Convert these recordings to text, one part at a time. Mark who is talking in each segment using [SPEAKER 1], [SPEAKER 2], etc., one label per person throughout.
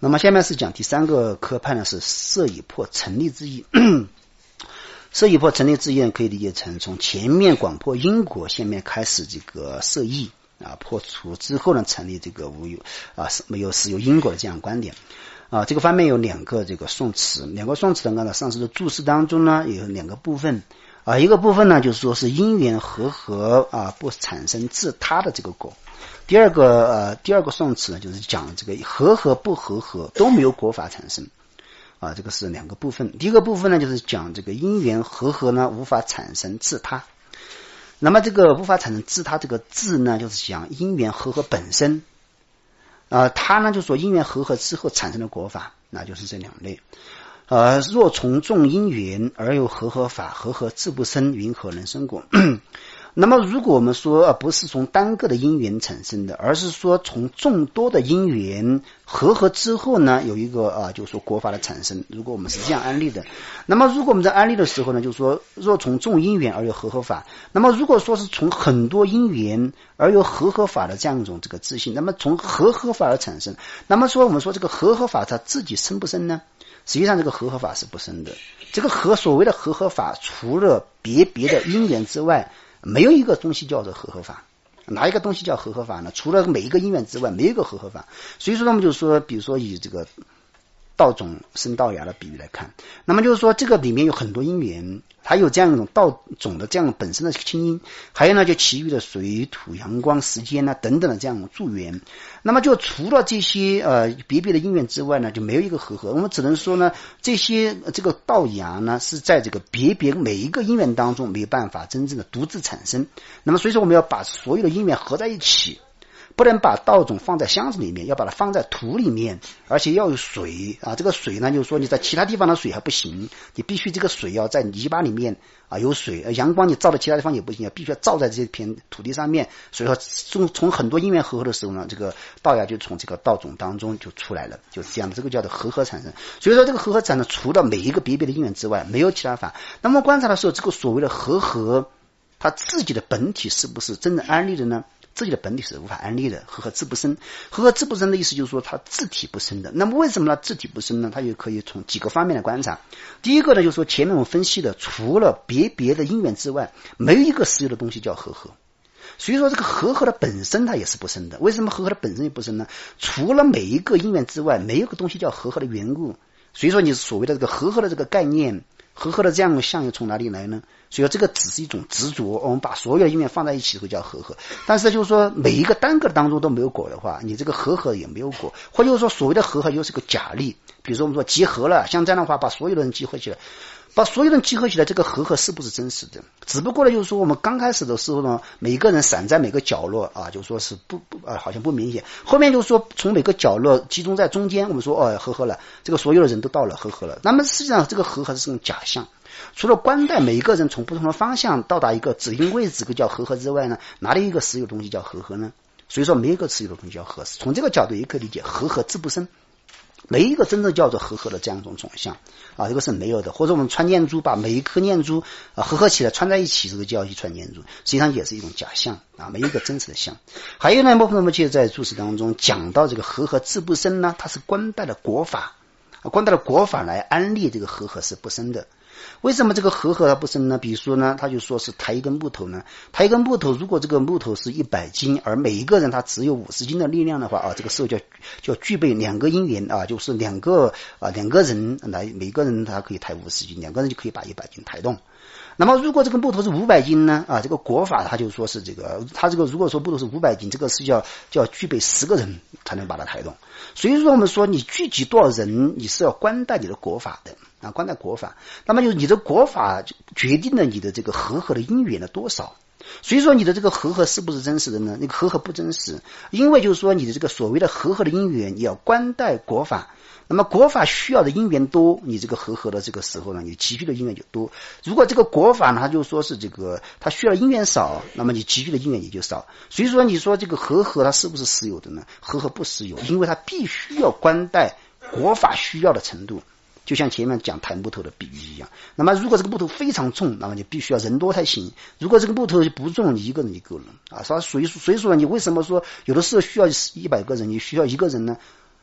[SPEAKER 1] 那么下面是讲第三个科派呢，是摄以破成立之意。摄以破成立之意可以理解成从前面广破因果，下面开始这个摄意破除之后呢，成立这个无有没有实有因果的这样观点。这个方面有两个这个宋词，两个宋词呢，刚才上次的注释当中呢，有两个部分一个部分呢就是说是因缘和合不产生自他的这个果。第二个宋词呢，就是讲这个和合不和合都没有果法产生这个是两个部分。第一个部分呢，就是讲这个因缘和合呢无法产生自他。那么这个无法产生自他这个自呢，就是讲因缘和合本身他呢就说因缘和合之后产生的果法，那就是这两类。若从众因缘而有和合法，和合自不生，云何能生果？那么如果我们说不是从单个的因缘产生的，而是说从众多的因缘和合之后呢，有一个就是说果法的产生。如果我们是这样安立的，那么如果我们在安立的时候呢，就是说若从众因缘而有和合法，那么如果说是从很多因缘而有和合法的这样一种这个自信，那么从和合法而产生，那么说我们说这个和合法它自己生不生呢？实际上这个和合法是不生的。这个所谓的和合法，除了别的因缘之外，没有一个东西叫做和合法。哪一个东西叫和合法呢？除了每一个因缘之外，没有一个和合法。所以说我们就说，比如说以这个稻种生稻芽的比喻来看，那么就是说这个里面有很多因缘，它有这样一种稻种的这样本身的清因，还有呢就其余的水土阳光时间等等的这样一种助缘。那么就除了这些别的因缘之外呢，就没有一个和合。我们只能说呢，这个稻芽呢是在这个别每一个因缘当中没有办法真正的独自产生。那么所以说我们要把所有的因缘合在一起，不能把稻种放在箱子里面，要把它放在土里面，而且要有水这个水呢，就是说你在其他地方的水还不行，你必须这个水要在泥巴里面有水，阳光你照到其他地方也不行，必须要照在这片土地上面。所以说从很多因缘和合的时候呢，这个稻芽就从这个稻种当中就出来了，就是这样的，这个叫做和合产生。所以说这个和合产生除了每一个别的因缘之外，没有其他法。那么观察的时候，这个所谓的和合，它自己的本体是不是真正安立的呢？自己的本体是无法安立的，和合自不生。和合自不生的意思就是说它自体不生的。那么为什么呢自体不生呢？它也可以从几个方面来观察。第一个呢，就是说前面我们分析的，除了别的因缘之外，没有一个实有的东西叫和合。所以说这个和合的本身它也是不生的。为什么和合的本身也不生呢？除了每一个因缘之外，没有个东西叫和合的缘故。所以说你所谓的这个和合的这个概念，和合的这样的相又从哪里来呢？所以说这个只是一种执着，我们把所有的因缘放在一起会叫和合。但是就是说每一个单个当中都没有果的话，你这个和合也没有果，或者说所谓的和合又是个假例。比如说我们说集合了，像这样的话把所有的人集合起来，这个和合是不是真实的？只不过呢，就是说我们刚开始的时候呢，每个人散在每个角落就说是好像不明显。后面就是说从每个角落集中在中间，我们说和合了，这个所有的人都到了和合了。那么实际上这个和合是种假象。除了观待每一个人从不同的方向到达一个指定位置叫和合之外呢，哪里一个实有东西叫和合呢？所以说没有一个实有的东西叫和合。从这个角度也可以理解和合自不生，没一个真正叫做和合的这样一种种相这个是没有的。或者我们穿念珠，把每一颗念珠和合起来穿在一起，这个叫一串念珠，实际上也是一种假象没有一个真实的相。还有呢，我们其实在注释当中讲到这个和合自不生呢，它是观待的果法，观待的果法来安立这个和合是不生的。为什么这个和合它不生呢？比如说呢，他就说是抬一根木头呢，抬一根木头，如果这个木头是100斤，而每一个人他只有50斤的力量的话这个时候就具备两个因缘就是两个人来，每个人他可以抬50斤，两个人就可以把100斤抬动。那么如果这个木头是500斤呢这个果法他就说是他这个如果说木头是500斤，这个是要具备10个人才能把它抬动。所以说我们说你聚集多少人，你是要观待你的果法的观待果法。那么就是你的果法决定了你的这个和合的因缘的多少。所以说你的这个和合是不是真实的呢？那个和合不真实，因为就是说你的这个所谓的和合的因缘，你要观待果法。那么果法需要的因缘多，你这个和合的这个时候呢，你集聚的因缘就多。如果这个果法呢，它就说是它需要因缘少，那么你集聚的因缘也就少。所以说你说这个和合它是不是实有的呢？和合不实有，因为它必须要观待果法需要的程度。就像前面讲抬木头的比喻一样，那么如果这个木头非常重，那么你必须要人多才行。如果这个木头不重，你一个人就够了所以说你为什么说有的时候需要100个人，你需要1个人呢？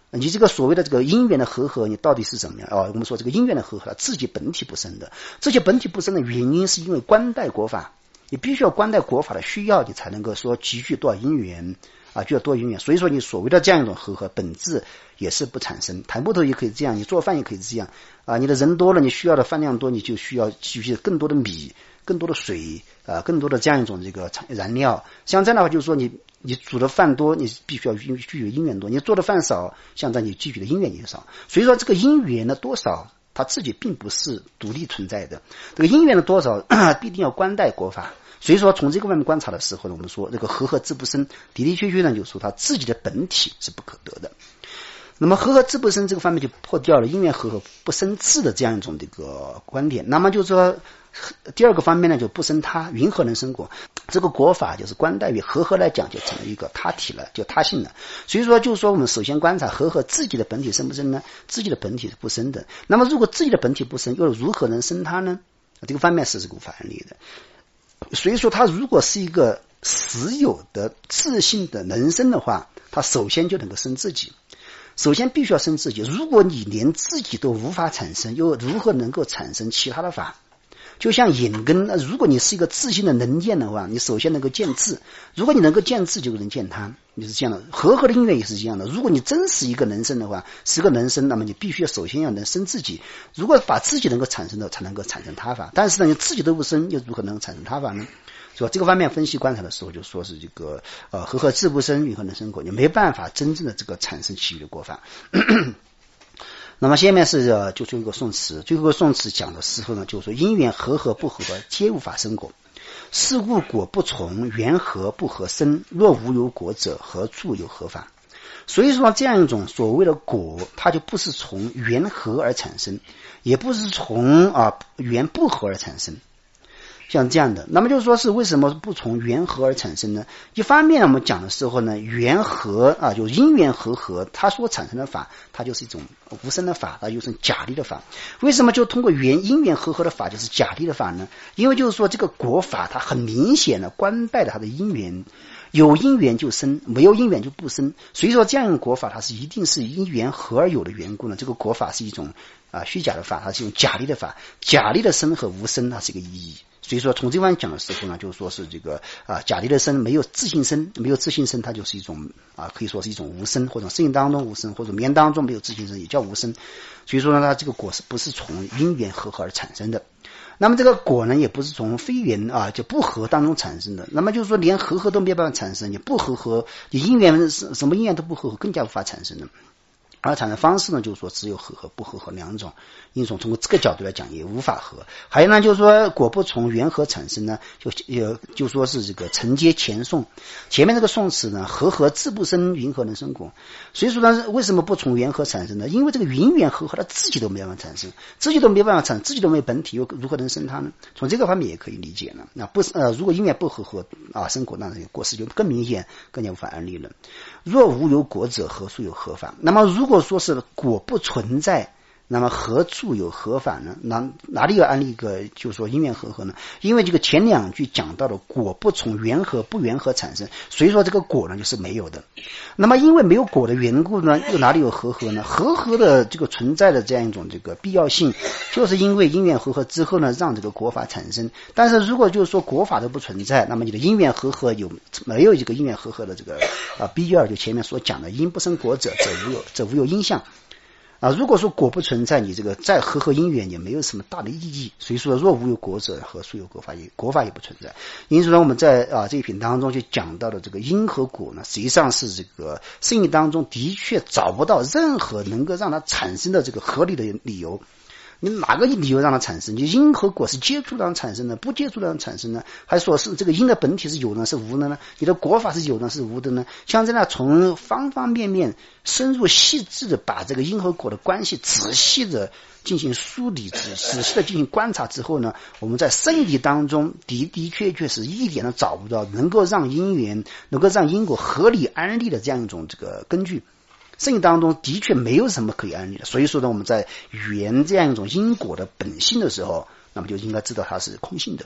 [SPEAKER 1] 你这个所谓的这个因缘的和合，你到底是怎么样我们说这个因缘的和合，自己本体不生的，这些本体不生的原因是因为观待国法，你必须要观待国法的需要，你才能够说积聚多少因缘就要多因缘。所以说你所谓的这样一种和合，本质也是不产生。抬木头也可以这样，你做饭也可以这样你的人多了，你需要的饭量多，你就需要积聚更多的米，更多的水更多的这样一种这个燃料。像这样的话，就是说你煮的饭多，你必须要积聚因缘多；你做的饭少，像这样你积聚的因缘也少。所以说这个因缘的多少，它自己并不是独立存在的。这个因缘的多少必定要观待国法。所以说从这个方面观察的时候呢，我们说这个和合自不生，的的确确呢，就是说它自己的本体是不可得的。那么和合自不生这个方面就破掉了因缘和合不生智的这样一种这个观点。那么就是说第二个方面呢，就不生他，云何能生果？这个果法就是观待于和合来讲，就成了一个他体了，就他性了。所以说就是说我们首先观察和合自己的本体生不生呢？自己的本体是不生的。那么如果自己的本体不生，又如何能生他呢？这个方面是无法案例的。所以说他如果是一个实有的自性的能生的话，他首先就能够生自己，首先必须要生自己。如果你连自己都无法产生，又如何能够产生其他的法？就像眼根，如果你是一个自性的能见的话，你首先能够见智，如果你能够见智，就能见他，你是这样的。和合的因缘也是这样的，如果你真是一个能生的话，是个能生，那么你必须要首先要能生自己，如果把自己能够产生的，才能够产生他法。但是呢，你自己都不生，又如何能产生他法呢？所以这个方面分析观察的时候，就说是这个和合自不生，云何能生果？你没办法真正的这个产生其余的果法。那么下面是就最后一个宋词，最后一个宋词讲的时候呢，就是说因缘和合不合皆无法生果，是故果不从，缘合不合生，若无有果者，何处有合法？所以说这样一种所谓的果，它就不是从缘合而产生，也不是从缘不合而产生，像这样的。那么就是说是为什么不从缘合而产生呢？一方面我们讲的时候呢，缘合就因缘和合，它所产生的法，它就是一种无生的法，它就是假立的法。为什么就通过因缘和合的法就是假立的法呢？因为就是说这个果法它很明显的观待了它的因缘，有因缘就生，没有因缘就不生。所以说这样一种果法，它是一定是因缘合而有的缘故呢。这个果法是一种虚假的法，它是一种假立的法，假立的生和无生，它是一个意义。所以说从这方面讲的时候呢，就是说是这个假立的生没有自性生，没有自性生，它就是一种可以说是一种无生，或者生命当中无生，或者眠当中没有自性生，也叫无生。所以说呢，它这个果是不是从因缘和合而产生的？那么这个果呢，也不是从非缘就不合当中产生的。那么就是说连和合都没有办法产生，你不和合，你因缘什么因缘都不和合，更加无法产生的。而产生方式呢，就是说只有和合不和合两种，一种从这个角度来讲也无法合。还有呢，就是说果不从缘合产生呢，就说是这个承接前宋前面这个宋词呢，和合自不生，云何能生果？所以说呢，为什么不从缘合产生呢？因为这个云缘和合它自己都没办法产生，自己都没办法产生，自己都没有本体，又如何能生它呢？从这个方面也可以理解了。那如果因缘不和合生果，那这个果实就更明显，更加无法安立了。若无有果者，何处有合法？那么如果说是果不存在，那么何处有合法呢？哪里有安立一个就是说因缘和合呢？因为这个前两句讲到的果不从缘合不缘合产生，所以说这个果呢就是没有的。那么因为没有果的缘故呢，又哪里有和合呢？和合的这个存在的这样一种这个必要性，就是因为因缘和合之后呢，让这个果法产生。但是如果就是说果法都不存在，那么你的因缘和合没有这个因缘和合的这个必要，就前面所讲的因不生果者，则无有因相。如果说果不存在，你这个再和合因缘也没有什么大的意义。所以说若无有果者，何处有果法？果法也不存在。因此呢，我们在这一品当中就讲到的这个因和果呢，实际上是这个生命当中的确找不到任何能够让它产生的这个合理的理由。你哪个理由让它产生？你因和果是接触让产生的，不接触让产生呢？还说是这个因的本体是有呢，是无的呢？你的果法是有呢，是无的呢？像这样从方方面面深入细致的把这个因和果的关系仔细的进行梳理，仔细的进行观察之后呢，我们在生理当中的确是一点都找不到能够让因缘能够让因果合理安立的这样一种这个根据。生意当中的确没有什么可以安立的，所以说呢，我们在圆这样一种因果的本性的时候，那么就应该知道它是空性的。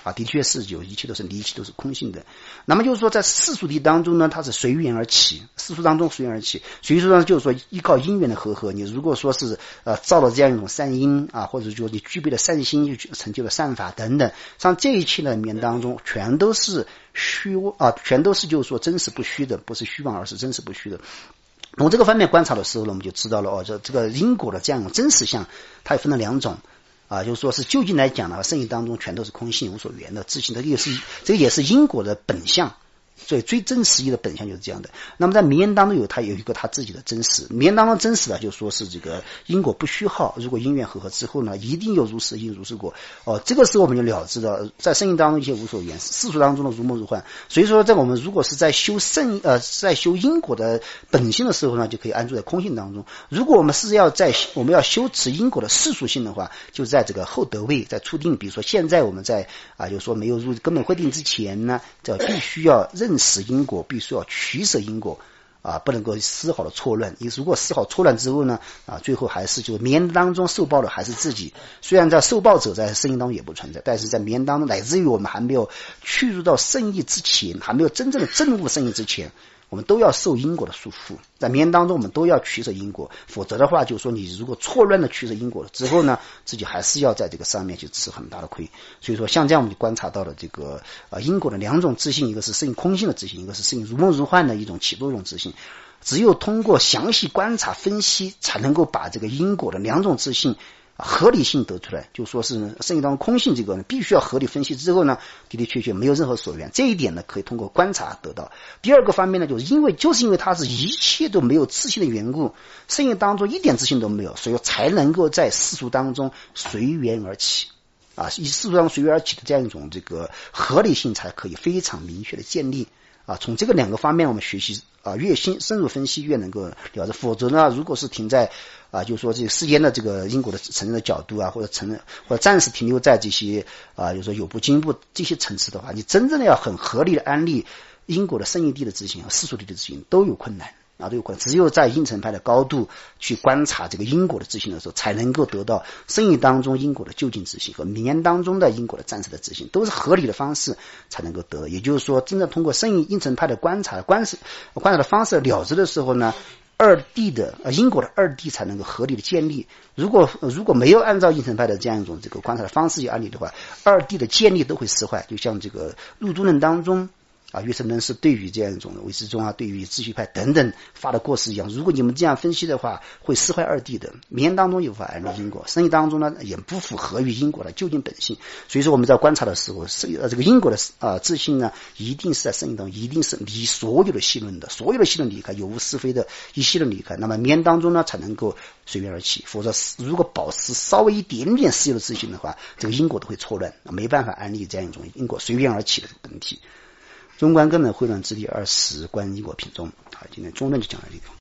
[SPEAKER 1] 的确是有一切都是离，一切都是空性的。那么就是说在世俗谛当中呢，它是随缘而起，世俗当中随缘而起，所以说呢就是说依靠因缘的和合，你如果说是造了这样一种善因或者说你具备了善心，又成就了善法等等，像这一切的里面当中全都是全都是就是说真实不虚的，不是虚妄而是真实不虚的。从这个方面观察的时候呢，我们就知道了这个因果的这样一种真实相，它也分了两种就是说是究竟来讲呢，圣义当中全都是空性无所缘的自性的，这个也是因果的本相。所以最真实义的本相就是这样的。那么在名言当中有一个他自己的真实，名言当中真实的就说是这个因果不虚耗，如果因缘和合之后呢，一定有如是因如是果。这个时候我们就了知到，在圣义当中一些无所缘，世俗当中的如梦如幻。所以说，在我们如果是在修在修因果的本性的时候呢，就可以安住在空性当中。如果我们是我们要修持因果的世俗性的话，就在这个后得位，在初定。比如说现在我们在就是说没有入根本慧定之前呢，这必须要认识因果，必须要取舍因果不能够丝毫的错乱。你如果丝毫错乱之后呢最后还是就名言当中受报的还是自己。虽然在受报者在圣义当中也不存在，但是在名言当中，乃至于我们还没有去入到圣义之前，还没有真正的证悟圣义之前，我们都要受因果的束缚。在名言当中我们都要取舍因果，否则的话就是说你如果错乱的取舍因果了之后呢，自己还是要在这个上面去吃很大的亏。所以说像这样我们就观察到了这个因果的两种自性，一个是圣空性的自性，一个是圣如梦如幻的一种起作用自性。只有通过详细观察分析，才能够把这个因果的两种自性合理性得出来。就说是圣义当中空性这个呢，必须要合理分析之后呢，的的确确没有任何所缘。这一点呢，可以通过观察得到。第二个方面呢，就是因为它是一切都没有自性的缘故，圣义当中一点自性都没有，所以才能够在世俗当中随缘而起以世俗当中随缘而起的这样一种这个合理性才可以非常明确的建立从这个两个方面我们学习越深入分析越能够了解。否则呢，如果是停在就是说这个世间的这个因果的承认的角度或者暂时停留在这些就是说有部经部这些层次的话，你真正的要很合理的安立因果的圣义谛的执行和世俗谛的执行都有困难都有困难。只有在因乘派的高度去观察这个因果的执行的时候，才能够得到圣义当中因果的究竟执行和名言当中的因果的暂时的执行，都是合理的方式才能够得。也就是说，真正通过圣义因乘派的观察的方式了知的时候呢，二谛的因果的二谛才能够合理的建立。如果没有按照因乘派的这样一种这个观察的方式去安立的话，二谛的建立都会失坏。就像这个入诸论当中岳承论是对于这样一种唯识宗对于秩序派等等发的过失一样，如果你们这样分析的话，会失坏二谛的。名言当中有无法安立因果，圣义当中呢也不符合于因果的究竟本性。所以说我们在观察的时候，这个因果的自性呢，一定是在圣义当中一定是离所有的戏论的，所有的戏论离开，有无是非的一戏论离开，那么名言当中呢才能够随缘而起。否则如果保持稍微一点点私有的自性的话，这个因果都会错乱，没办法安立这样一种因果随缘而起的本体。中观根本慧论之第20观因果品中今天中论就讲到这个。